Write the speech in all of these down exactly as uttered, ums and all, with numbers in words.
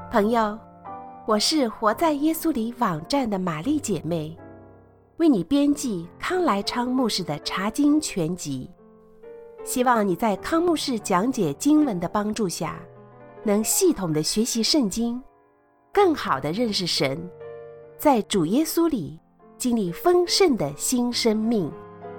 朋友，我是活在耶稣里网站的玛丽姐妹，为你编辑康来昌牧师的查经全集，希望你在康牧师讲解经文的帮助下，能系统的学习圣经，更好的认识神，在主耶稣里经历丰盛的新生命。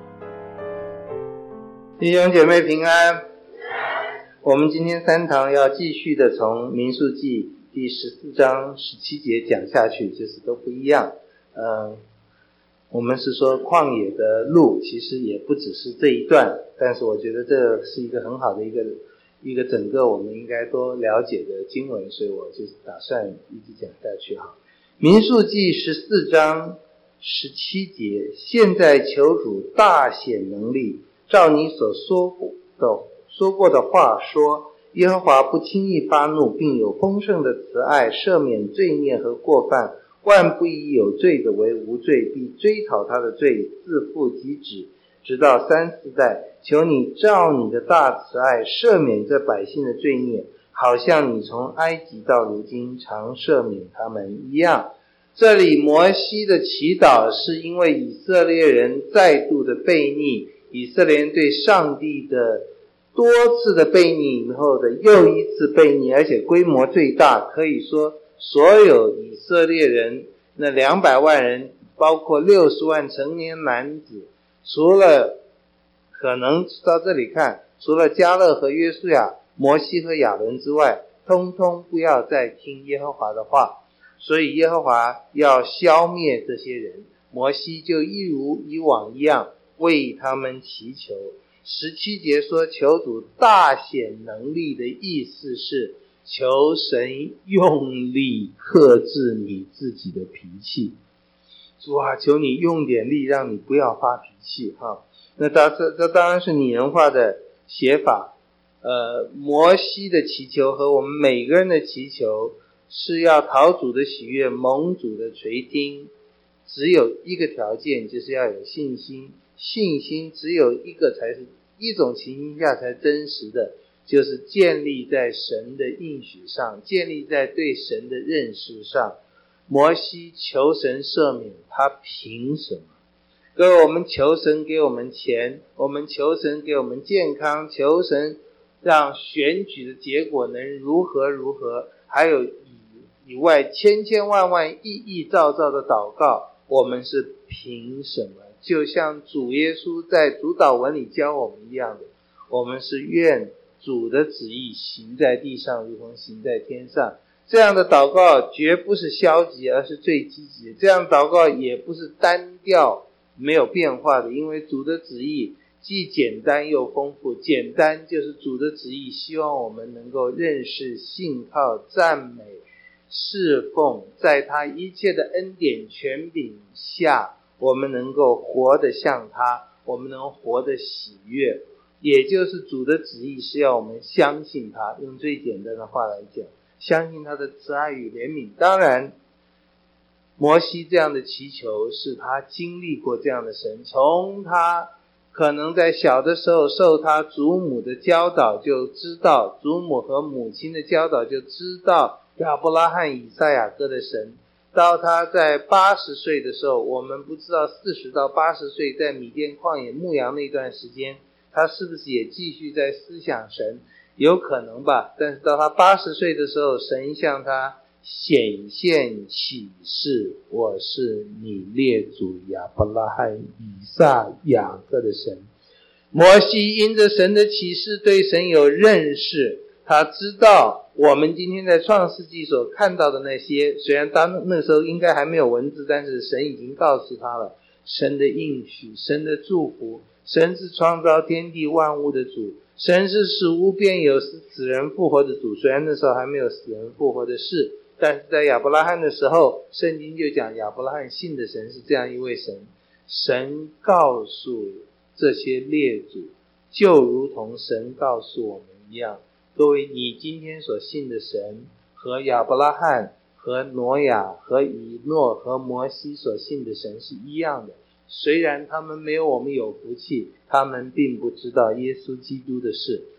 弟兄姐妹平安，我们今天三堂要继续的从民数记第十四章十七节讲下去，就是都不一样。嗯，我们是说旷野的路其实也不只是这一段，但是我觉得这是一个很好的一个一个整个我们应该多了解的经文，所以我就打算一直讲下去哈。民数记十四章十七节，现在求主大显能力，照你所说过的说过的话说，耶和华不轻易发怒，并有丰盛的慈爱，赦免罪孽和过犯，万不以有罪的为无罪，必追讨他的罪，自负及止，直到三四代。求你照你的大慈爱赦免这百姓的罪孽，好像你从埃及到如今常赦免他们一样。这里摩西的祈祷是因为以色列人再度的悖逆，以色列人对上帝的多次的悖逆以后的又一次悖逆，而且规模最大，可以说所有以色列人那两百万人，包括六十万成年男子，除了可能到这里看，除了迦勒和约书亚、摩西和亚伦之外，通通不要再听耶和华的话。所以耶和华要消灭这些人，摩西就一如以往一样为他们祈求。十七节说求主大显能力的意思是求神用力克制你自己的脾气。主啊，求你用点力让你不要发脾气哈。那这这当然是拟人化的写法。呃，摩西的祈求和我们每个人的祈求是要讨主的喜悦，蒙主的垂听。只有一个条件，就是要有信心。信心只有一个才是一种情形下才真实的，就是建立在神的应许上，建立在对神的认识上。摩西求神赦免，他凭什么？各位，我们求神给我们钱，我们求神给我们健康，求神让选举的结果能如何如何，还有以以外千千万万亿亿兆兆的祷告，我们是凭什么？就像主耶稣在主祷文里教我们一样的，我们是愿主的旨意行在地上如同行在天上。这样的祷告绝不是消极，而是最积极的。这样祷告也不是单调没有变化的，因为主的旨意既简单又丰富。简单就是主的旨意希望我们能够认识、信靠、赞美、侍奉，在他一切的恩典权柄下，我们能够活得像他，我们能活得喜悦。也就是主的旨意是要我们相信他，用最简单的话来讲，相信他的慈爱与怜悯。当然摩西这样的祈求是他经历过这样的神，从他可能在小的时候受他祖母的教导就知道，祖母和母亲的教导就知道亚伯拉罕、以撒、雅各的神。到他在八十岁的时候，我们不知道四十到八十岁在米甸旷野牧羊那段时间，他是不是也继续在思想神？有可能吧。但是到他八十岁的时候，神向他显现启示，我是你列祖亚伯拉罕、以撒、雅各的神。摩西因着神的启示对神有认识，他知道我们今天在创世纪所看到的那些，虽然当那时候应该还没有文字，但是神已经告诉他了，神的应许，神的祝福，神是创造天地万物的主，神是使无变有，使死人复活的主。虽然那时候还没有死人复活的事，但是在亚伯拉罕的时候，圣经就讲亚伯拉罕信的神是这样一位神。神告诉这些列祖，就如同神告诉我们一样。各位，你今天所信的神和亚伯拉罕和挪亚和以诺和摩西所信的神是一样的。虽然他们没有我们有福气，他们并不知道耶稣基督的事，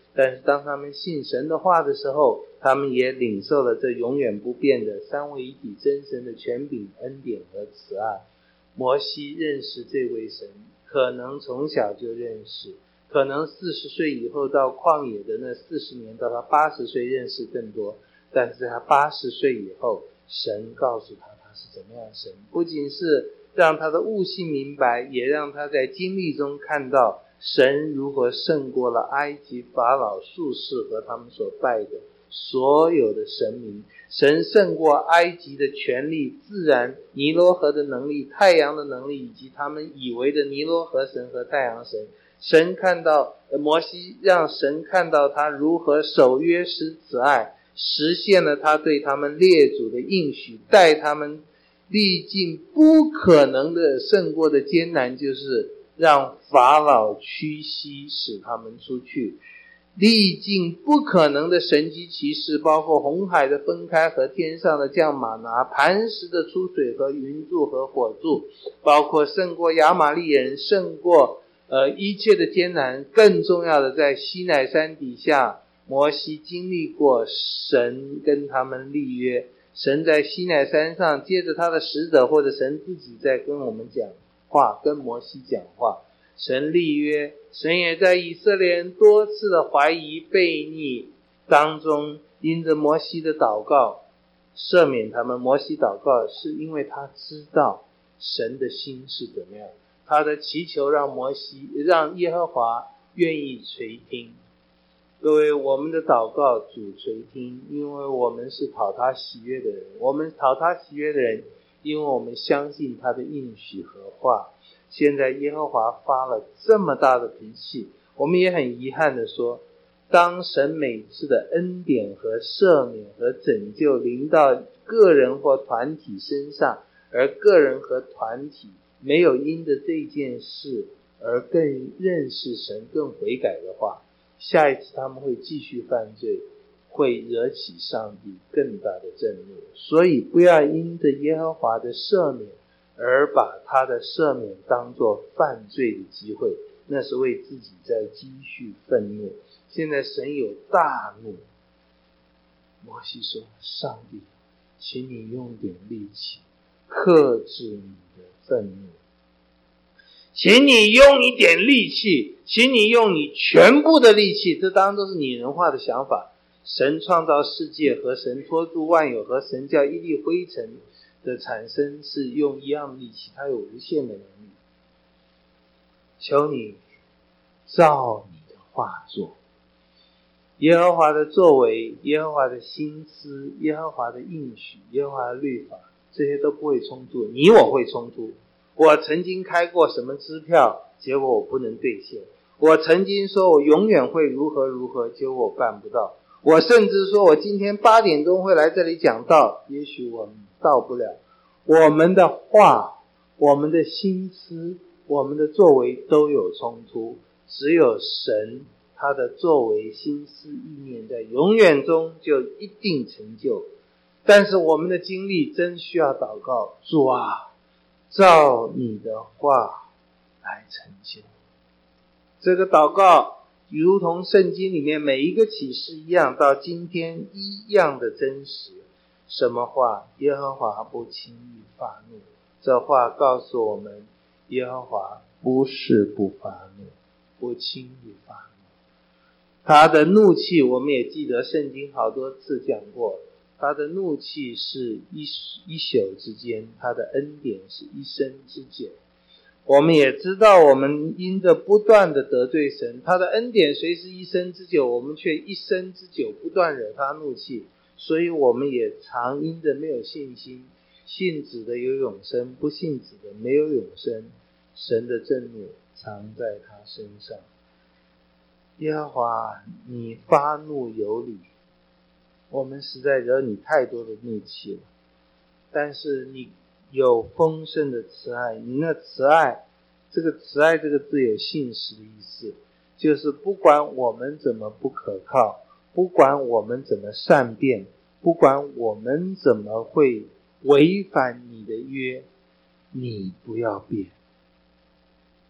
但是当他们信神的话的时候，他们也领受了这永远不变的三位一体真神的权柄、恩典和慈爱。摩西认识这位神，可能从小就认识，可能四十岁以后到旷野的那四十年，到他八十岁认识更多。但是在他八十岁以后，神告诉他他是怎么样的神，不仅是让他的悟性明白，也让他在经历中看到神如何胜过了埃及法老、术士和他们所拜的所有的神明。神胜过埃及的权力、自然、尼罗河的能力、太阳的能力，以及他们以为的尼罗河神和太阳神。神看到摩西，让神看到他如何守约施慈爱，实现了他对他们列祖的应许，带他们历尽不可能的胜过的艰难，就是让法老屈膝使他们出去，历尽不可能的神迹奇事，包括红海的分开和天上的降玛拿，磐石的出水和云柱和火柱，包括胜过亚玛力人，胜过呃一切的艰难。更重要的，在西乃山底下，摩西经历过神跟他们立约，神在西乃山上借着他的使者，或者神自己在跟我们讲话，跟摩西讲话，神立约。神也在以色列人多次的怀疑悖逆当中，因着摩西的祷告赦免他们。摩西祷告是因为他知道神的心是怎么样，他的祈求让摩西让耶和华愿意垂听。各位，我们的祷告主垂听，因为我们是讨他喜悦的人。我们讨他喜悦的人，因为我们相信他的应许和话。现在耶和华发了这么大的脾气，我们也很遗憾的说，当神每次的恩典和赦免和拯救临到个人或团体身上，而个人和团体没有因着这件事而更认识神、更悔改的话，下一次他们会继续犯罪，会惹起上帝更大的震怒。所以不要因着耶和华的赦免而把他的赦免当作犯罪的机会，那是为自己在积蓄愤怒。现在神有大怒，摩西说，上帝，请你用点力气克制你的愤怒，请你用一点力气，请你用你全部的力气。这当然都是拟人化的想法。神创造世界和神托住万有和神叫一粒灰尘的产生是用一样的力气，他有无限的能力。求你照你的话做。耶和华的作为，耶和华的心思，耶和华的应许，耶和华的律法，这些都不会冲突。你我会冲突。我曾经开过什么支票，结果我不能兑现。我曾经说我永远会如何如何，结果我办不到。我甚至说我今天八点钟会来这里讲道，也许我们到不了。我们的话，我们的心思，我们的作为都有冲突。只有神他的作为、心思、意念在永远中就一定成就。但是我们的经历真需要祷告，主啊，照你的话来成就。这个祷告如同圣经里面每一个启示一样，到今天一样的真实。什么话？耶和华不轻易发怒。这话告诉我们，耶和华不是不发怒，不轻易发怒。他的怒气，我们也记得圣经好多次讲过，他的怒气是一一宿之间，他的恩典是一生之久。我们也知道，我们因着不断的得罪神，他的恩典虽是一生之久，我们却一生之久不断惹他怒气，所以我们也常因着没有信心，信子的有永生，不信子的没有永生，神的震怒常在他身上。耶和华，你发怒有理，我们实在惹你太多的怒气了，但是你有丰盛的慈爱。你那慈爱，这个慈爱这个字有信实的意思，就是不管我们怎么不可靠，不管我们怎么善变，不管我们怎么会违反你的约，你不要变。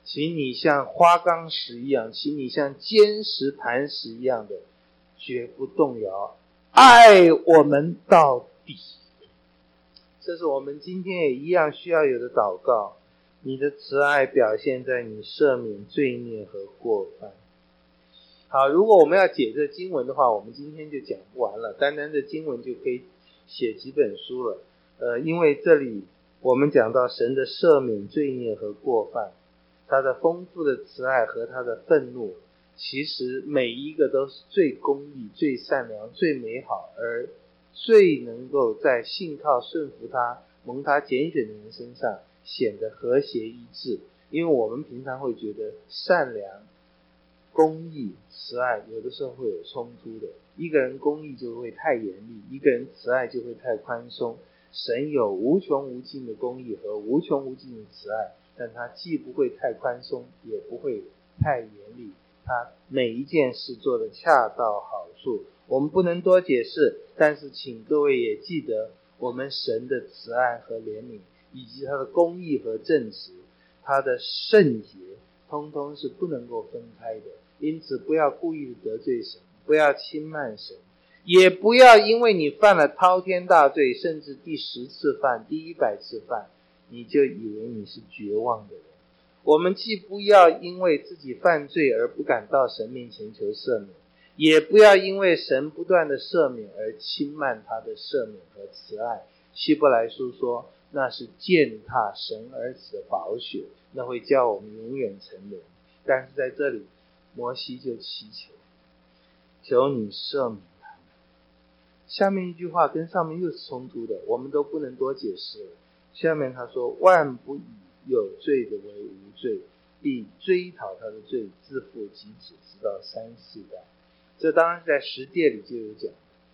请你像花岗石一样，请你像坚石磐石一样的绝不动摇，爱我们到底。这是我们今天也一样需要有的祷告。你的慈爱表现在你赦免罪孽和过犯。好，如果我们要解这经文的话，我们今天就讲不完了，单单的经文就可以写几本书了。呃，因为这里我们讲到神的赦免罪孽和过犯，他的丰富的慈爱和他的愤怒，其实每一个都是最公义、最善良、最美好，而最能够在信靠顺服他、蒙他拣选的人身上显得和谐一致。因为我们平常会觉得善良、公义、慈爱有的时候会有冲突的，一个人公义就会太严厉，一个人慈爱就会太宽松。神有无穷无尽的公义和无穷无尽的慈爱，但他既不会太宽松，也不会太严厉，他每一件事做得恰到好处。我们不能多解释，但是请各位也记得，我们神的慈爱和怜悯，以及他的公义和正直，他的圣洁，通通是不能够分开的。因此不要故意得罪神，不要轻慢神，也不要因为你犯了滔天大罪，甚至第十次犯、第一百次犯，你就以为你是绝望的人。我们既不要因为自己犯罪而不敢到神面前求赦免，也不要因为神不断的赦免而轻慢他的赦免和慈爱。希伯来书说，那是践踏神儿子的宝血，那会叫我们永远成人。但是在这里摩西就祈求，求你赦免他们。下面一句话跟上面又是冲突的，我们都不能多解释了。下面他说，万不以有罪的为无罪，必追讨他的罪，自父及子，直到三四代。这当然在十诫里就有讲。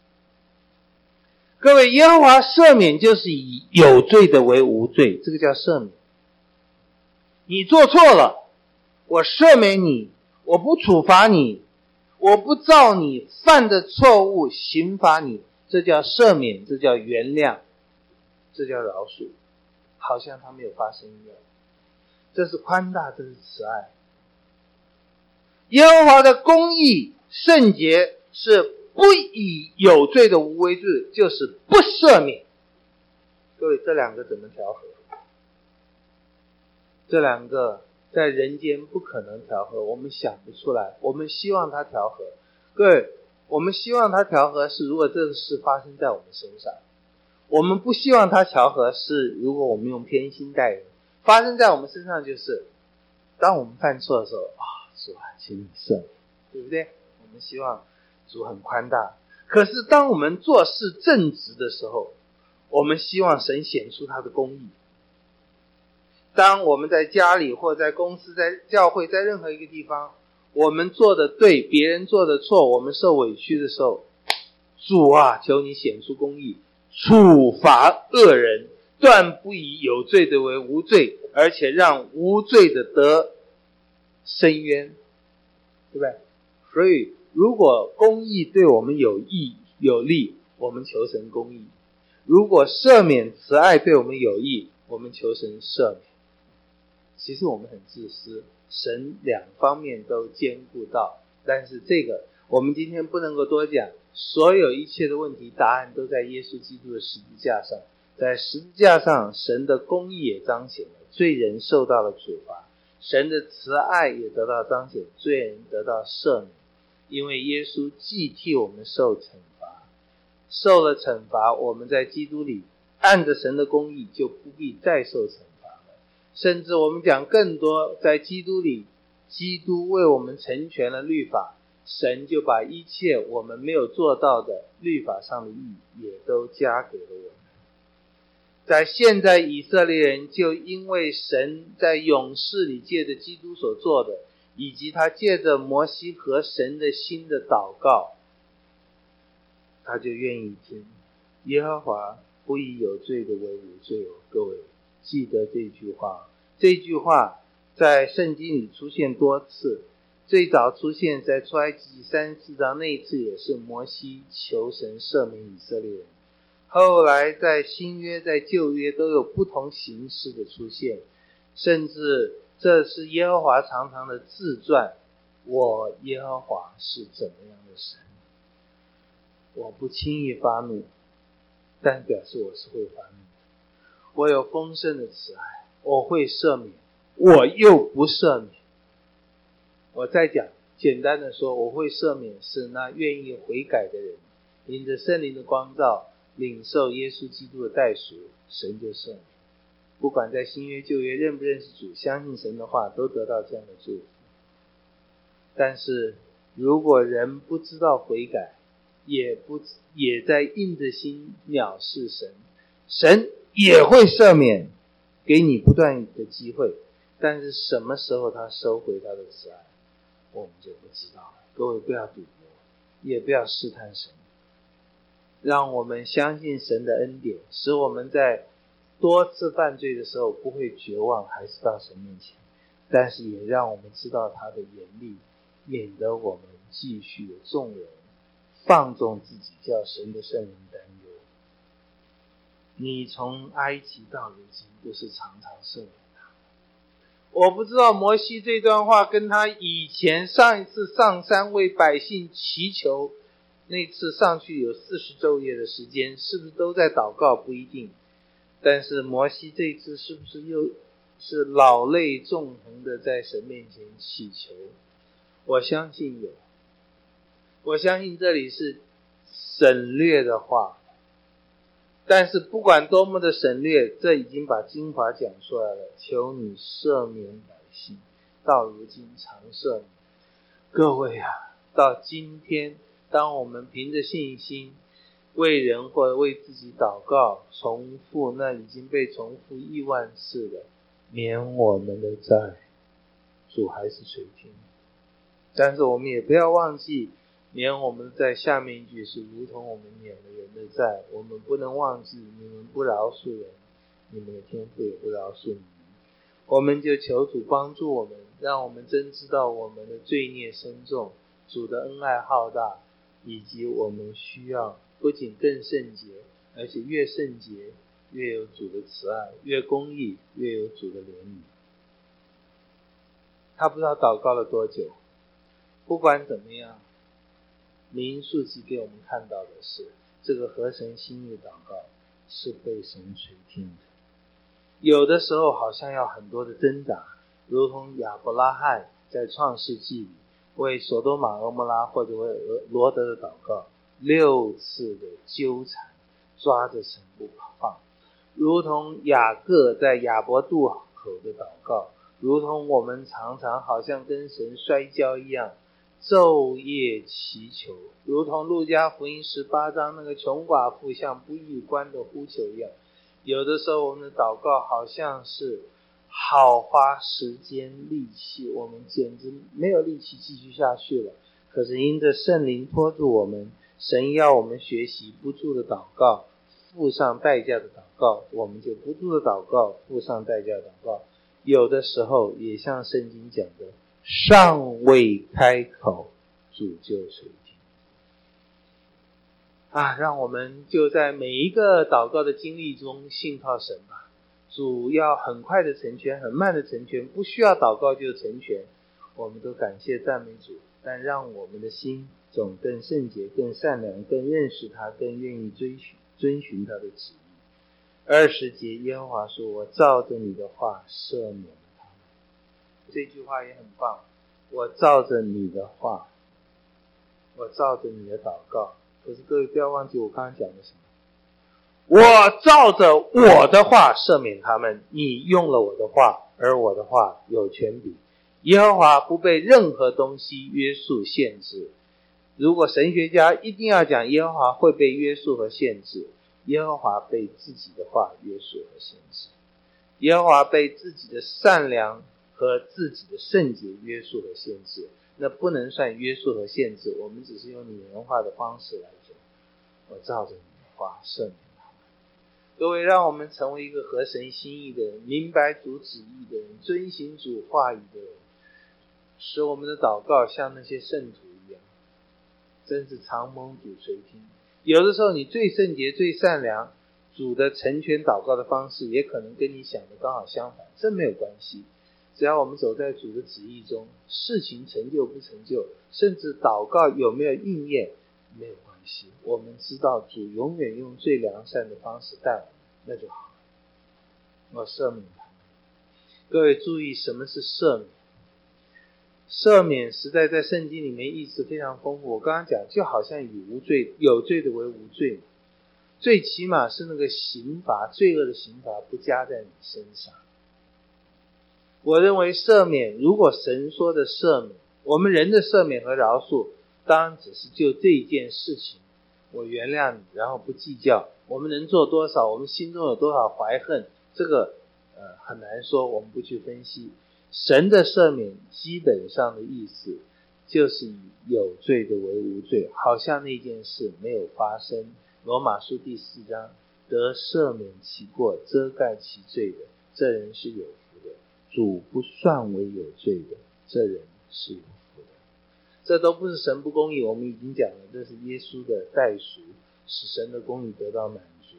各位，耶和华赦免就是以有罪的为无罪，这个叫赦免。你做错了，我赦免你，我不处罚你，我不照你犯的错误刑罚你，这叫赦免，这叫原谅，这叫饶恕，好像它没有发生一样。这是宽大，这是慈爱。耶和华的公义圣洁是不以有罪的无为罪，就是不赦免。各位，这两个怎么调和？这两个在人间不可能调和，我们想不出来。我们希望它调和，各位，我们希望它调和是如果这个事发生在我们身上，我们不希望它调和是如果我们用偏心待人。发生在我们身上就是当我们犯错的时候啊，主啊，请你赦免，对不对？我们希望主很宽大。可是当我们做事正直的时候，我们希望神显出他的公义。当我们在家里或在公司、在教会、在任何一个地方，我们做的对，别人做的错，我们受委屈的时候，主啊，求你显出公义，处罚恶人，断不以有罪的为无罪，而且让无罪的得伸冤，对不对？所以如果公义对我们有益有利，我们求神公义；如果赦免慈爱对我们有益，我们求神赦免。其实我们很自私，神两方面都兼顾到，但是这个我们今天不能够多讲。所有一切的问题答案都在耶稣基督的十字架上，在十字架上神的公义也彰显了，罪人受到了处罚，神的慈爱也得到彰显，罪人得到赦免。因为耶稣既替我们受惩罚，受了惩罚，我们在基督里按着神的公义就不必再受惩罚了。甚至我们讲更多，在基督里，基督为我们成全了律法，神就把一切我们没有做到的律法上的义也都加给了我们。在现在以色列人就因为神在勇士里借着基督所做的，以及他借着摩西和神的心的祷告，他就愿意听。耶和华不以有罪的为无罪哦，各位记得这句话。这句话在圣经里出现多次，最早出现在出埃及三十四章，那一次也是摩西求神赦免以色列人。后来在新约在旧约都有不同形式的出现，甚至这是耶和华常常的自传，我耶和华是怎么样的神。我不轻易发怒，但表示我是会发怒的。我有丰盛的慈爱，我会赦免，我又不赦免。我再讲，简单的说，我会赦免是那愿意悔改的人，因着圣灵的光照，领受耶稣基督的代赎，神就赦免。不管在新约旧约认不认识主，相信神的话，都得到这样的祝福。但是如果人不知道悔改，也不也在硬着心藐视神，神也会赦免，给你不断的机会，但是什么时候他收回他的慈爱，我们就不知道了。各位不要赌博，也不要试探神，让我们相信神的恩典，使我们在多次犯罪的时候不会绝望，还是到神面前，但是也让我们知道他的严厉，免得我们继续的纵容放纵自己，叫神的圣灵担忧。你从埃及到如今不是常常赦免他？我不知道摩西这段话跟他以前上一次上山为百姓祈求，那次上去有四十昼夜的时间，是不是都在祷告？不一定。但是摩西这一次是不是又是老泪纵横的在神面前祈求？我相信有。我相信这里是省略的话，但是不管多么的省略，这已经把精华讲出来了。求你赦免百姓，到如今常赦免。各位啊，到今天当我们凭着信心为人或者为自己祷告，重复那已经被重复亿万次的免我们的债，主还是垂听。但是我们也不要忘记，免我们在下面一句是如同我们免了人的债，我们不能忘记，你们不饶恕人，你们的天父也不饶恕你们。我们就求主帮助我们，让我们真知道我们的罪孽深重，主的恩爱浩大，以及我们需要不仅更圣洁，而且越圣洁越有主的慈爱，越公义越有主的怜悯。他不知道祷告了多久，不管怎么样，民数记给我们看到的是，这个合神心意的祷告是被神垂听的。有的时候好像要很多的挣扎，如同亚伯拉罕在创世纪里为所多玛蛾摩拉或者为罗德的祷告，六次的纠缠，抓着神不放，如同雅各在雅博渡口的祷告，如同我们常常好像跟神摔跤一样，昼夜祈求，如同路加福音十八章那个穷寡妇向不义官的呼求一样。有的时候我们的祷告好像是好花时间力气，我们简直没有力气继续下去了。可是因着圣灵拖住我们，神要我们学习不住的祷告，付上代价的祷告，我们就不住的祷告，付上代价的祷告。有的时候也像圣经讲的，尚未开口，主就垂听。啊，让我们就在每一个祷告的经历中信靠神吧。主要很快的成全，很慢的成全，不需要祷告就成全。我们都感谢赞美主，但让我们的心总更圣洁，更善良，更认识他，更愿意追寻遵循他的旨意。二十节，耶和华说，我照着你的话赦免了他们。这句话也很棒，我照着你的话，我照着你的祷告。可是各位不要忘记我刚刚讲的什么，我照着我的话赦免他们，你用了我的话，而我的话有权柄。耶和华不被任何东西约束限制。如果神学家一定要讲耶和华会被约束和限制，耶和华被自己的话约束和限制，耶和华被自己的善良和自己的圣洁约束和限制。那不能算约束和限制，我们只是用拟人化的方式来讲，我照着你的话赦免他们。各位，让我们成为一个合神心意的人，明白主旨意的人，遵行主话语的人，使我们的祷告像那些圣徒一样，真是常蒙主垂听。有的时候你最圣洁最善良，主的成全祷告的方式也可能跟你想的刚好相反，这没有关系。 只要我们走在主的旨意中，事情成就不成就，甚至祷告有没有应验，没有关系。我们知道主永远用最良善的方式待我们，那就好了。我赦免他们。各位注意，什么是赦免？赦免实在在圣经里面意思非常丰富。我刚刚讲，就好像以无罪有罪的为无罪，最起码是那个刑罚，罪恶的刑罚不加在你身上。我认为赦免，如果神说的赦免，我们人的赦免和饶恕，当然只是就这一件事情，我原谅你，然后不计较。我们能做多少，我们心中有多少怀恨，这个呃很难说，我们不去分析。神的赦免基本上的意思就是以有罪的为无罪，好像那件事没有发生。罗马书第四章，得赦免其过，遮盖其罪的，这人是有福的；主不算为有罪的，这人是有福的。这都不是神不公义，我们已经讲了，这是耶稣的代赎，使神的公义得到满足。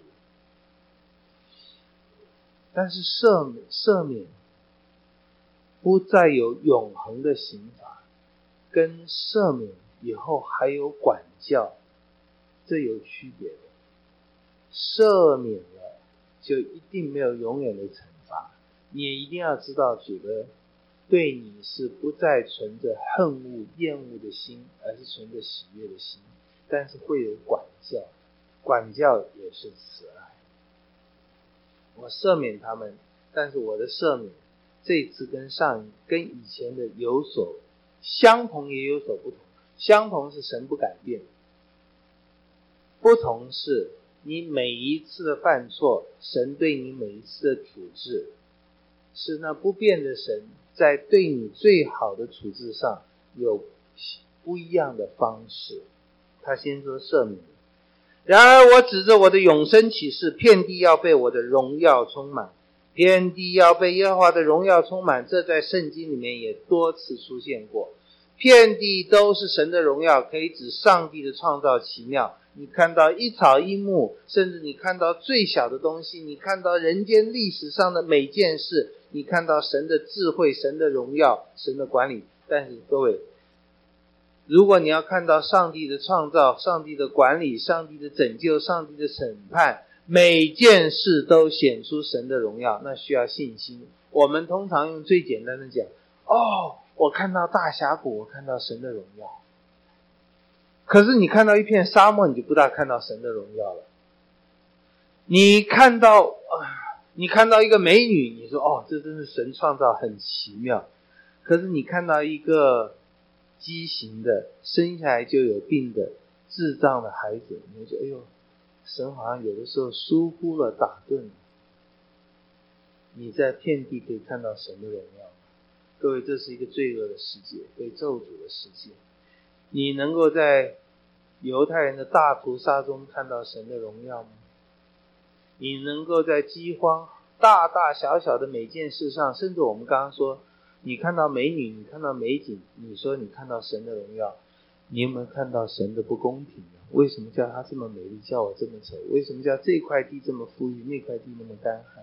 但是赦免赦免不再有永恒的刑罚，跟赦免以后还有管教，这有区别的。赦免了就一定没有永远的惩罚，你也一定要知道主的对你是不再存着恨恶厌恶的心，而是存着喜悦的心，但是会有管教，管教也是慈爱。我赦免他们，但是我的赦免这次跟上跟以前的有所相同，也有所不同。相同是神不改变，不同是你每一次的犯错，神对你每一次的处置，是那不变的神在对你最好的处置上有不一样的方式。他先说赦免，然而我指着我的永生启示，遍地要被我的荣耀充满，遍地要被耶和华的荣耀充满，这在圣经里面也多次出现过。遍地都是神的荣耀，可以指上帝的创造奇妙。你看到一草一木，甚至你看到最小的东西，你看到人间历史上的每件事，你看到神的智慧，神的荣耀，神的管理。但是各位，如果你要看到上帝的创造，上帝的管理，上帝的拯救，上帝的审判，每件事都显出神的荣耀，那需要信心。我们通常用最简单的讲，哦，我看到大峡谷，我看到神的荣耀。可是你看到一片沙漠，你就不大看到神的荣耀了。你看到、呃、你看到一个美女，你说哦，这真是神创造，很奇妙。可是你看到一个畸形的，生下来就有病的智障的孩子，你会觉得哎呦，神好像有的时候疏忽了，打盹了。你在遍地可以看到神的荣耀。各位，这是一个罪恶的世界，被咒诅的世界。你能够在犹太人的大屠杀中看到神的荣耀吗？你能够在饥荒大大小小的每件事上，甚至我们刚刚说你看到美女，你看到美景，你说你看到神的荣耀，你有没有看到神的不公平呢？为什么叫她这么美丽，叫我这么丑？为什么叫这块地这么富裕，那块地那么干旱？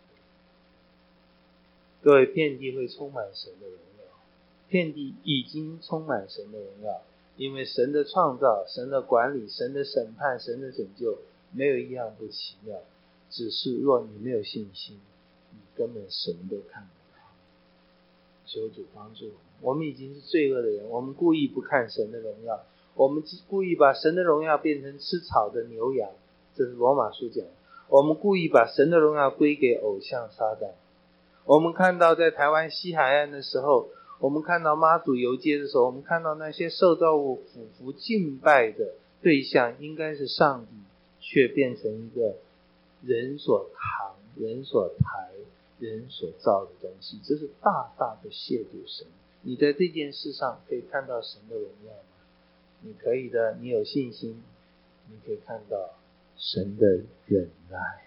各位，遍地会充满神的荣耀，遍地已经充满神的荣耀，因为神的创造，神的管理，神的审判，神的拯救，没有一样不奇妙。只是若你没有信心，你根本什么都看不到。求主帮助我们。我们已经是罪恶的人，我们故意不看神的荣耀，我们故意把神的荣耀变成吃草的牛羊，这是罗马书讲的。我们故意把神的荣耀归给偶像撒旦。我们看到在台湾西海岸的时候，我们看到妈祖游街的时候，我们看到那些受造物俯伏敬拜的对象应该是上帝，却变成一个人所扛、人所抬、人所造的东西，这是大大的亵渎神。你在这件事上可以看到神的荣耀吗？你可以的，你有信心，你可以看到神的忍耐。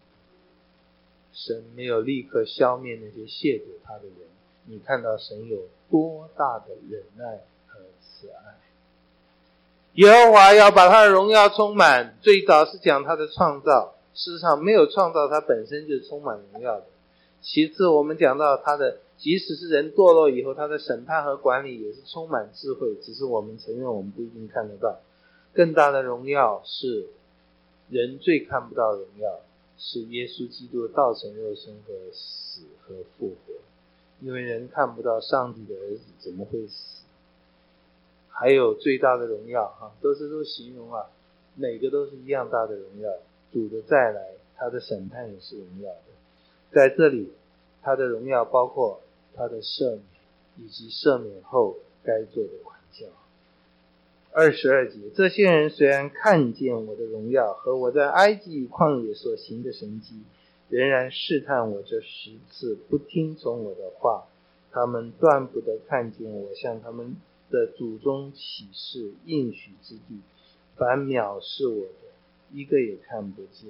神没有立刻消灭那些亵渎他的人，你看到神有多大的忍耐和慈爱。耶和华要把他的荣耀充满，最早是讲他的创造，事实上没有创造他本身就充满荣耀的。其次我们讲到他的即使是人堕落以后，他的审判和管理也是充满智慧，只是我们承认我们不一定看得到。更大的荣耀是人最看不到的荣耀，是耶稣基督的道成肉身和死和复活。因为人看不到上帝的儿子怎么会死。还有最大的荣耀、啊、都是都形容啊，每个都是一样大的荣耀。主的再来，他的审判也是荣耀的。在这里他的荣耀包括他的赦免，以及赦免后该做的管教。二十二节，这些人虽然看见我的荣耀和我在埃及与旷野所行的神迹，仍然试探我这十次，不听从我的话。他们断不得看见我向他们的祖宗起誓应许之地，凡藐视我的，一个也看不见。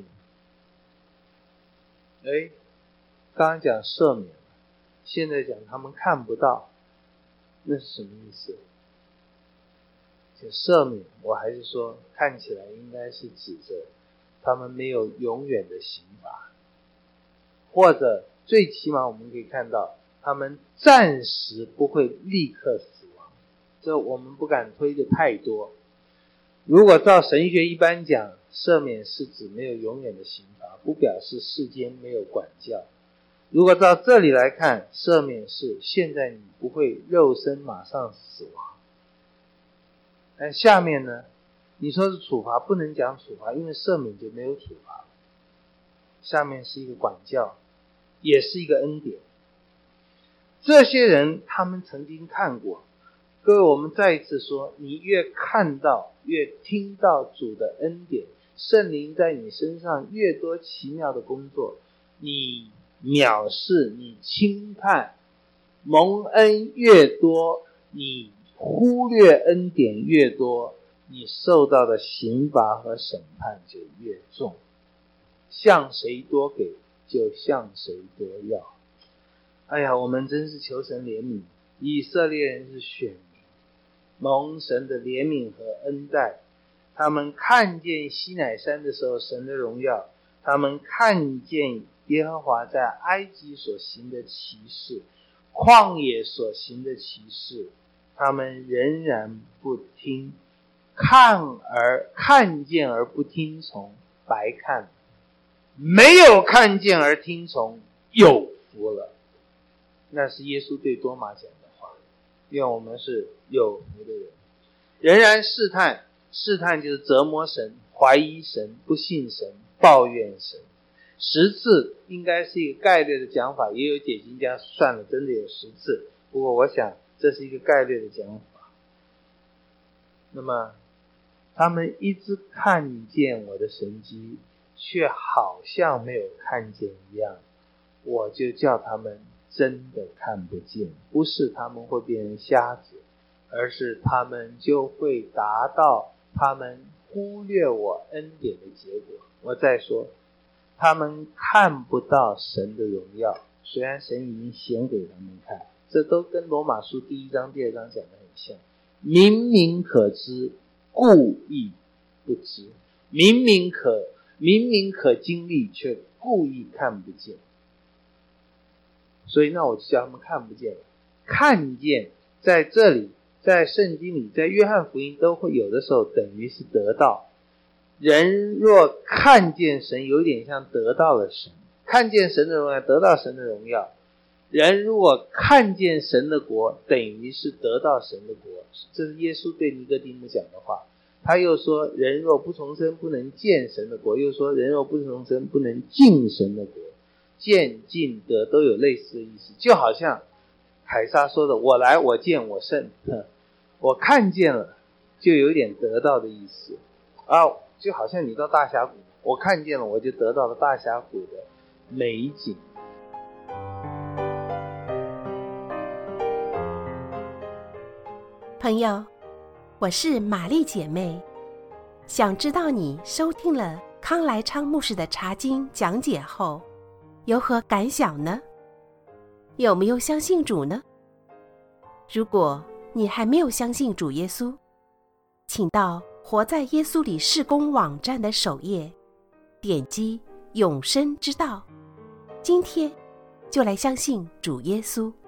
诶，刚刚讲赦免了，现在讲他们看不到，那是什么意思？这赦免，我还是说看起来应该是指着他们没有永远的刑罚，或者最起码我们可以看到他们暂时不会立刻死亡，这我们不敢推的太多。如果照神学一般讲，赦免是指没有永远的刑罚，不表示世间没有管教。如果照这里来看，赦免是现在你不会肉身马上死亡。但下面呢，你说是处罚，不能讲处罚，因为赦免就没有处罚了。下面是一个管教，也是一个恩典。这些人他们曾经看过，各位我们再一次说，你越看到越听到主的恩典，圣灵在你身上越多奇妙的工作，你藐视，你轻判，蒙恩越多，你忽略恩典越多，你受到的刑罚和审判就越重。向谁多给，就向谁多要。哎呀，我们真是求神怜悯，以色列人是选民，蒙神的怜悯和恩待。他们看见西乃山的时候神的荣耀，他们看见耶和华在埃及所行的奇事，旷野所行的奇事，他们仍然不听，看而看见而不听从，白看；没有看见而听从，有福了。那是耶稣对多马讲的话，愿我们是有福的人。仍然试探，试探就是折磨神，怀疑神，不信神，抱怨神。十次应该是一个概略的讲法，也有解经家算了真的有十次，不过我想这是一个概略的讲法。那么他们一直看见我的神迹，却好像没有看见一样，我就叫他们真的看不见。不是他们会变成瞎子，而是他们就会达到他们忽略我恩典的结果。我再说，他们看不到神的荣耀，虽然神已经显给他们看，这都跟罗马书第一章第二章讲的很像。明明可知，故意不知；明明可明明可经历，却故意看不见。所以那我就叫他们看不见了。看见在这里，在圣经里，在约翰福音都会有的时候等于是得到。人若看见神，有点像得到了神，看见神的荣耀，得到神的荣耀。人如果看见神的国，等于是得到神的国。这是耶稣对尼哥底母讲的话。他又说，人若不重生，不能见神的国。又说，人若不重生，不能进神的国。见、进、得都有类似的意思，就好像凯撒说的，我来，我见，我胜。我看见了，就有点得到的意思啊，就好像你到大峡谷，我看见了，我就得到了大峡谷的美景。 朋友，我是玛丽姐妹，想知道你收听了康来昌牧师的查经讲解后有何感想呢？有没有相信主呢？如果你还没有相信主耶稣，请到活在耶稣里事工网站的首页，点击永生之道，今天就来相信主耶稣。